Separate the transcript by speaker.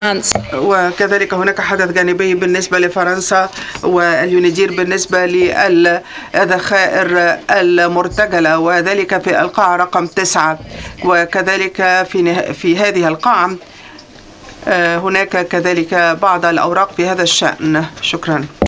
Speaker 1: وكذلك هناك حدث جانبي بالنسبة لفرنسا واليونيدير بالنسبة للذخائر المرتجلة، وذلك في القاعة رقم 9. وكذلك في هذه القاعة هناك كذلك بعض الأوراق في هذا الشأن. شكرا.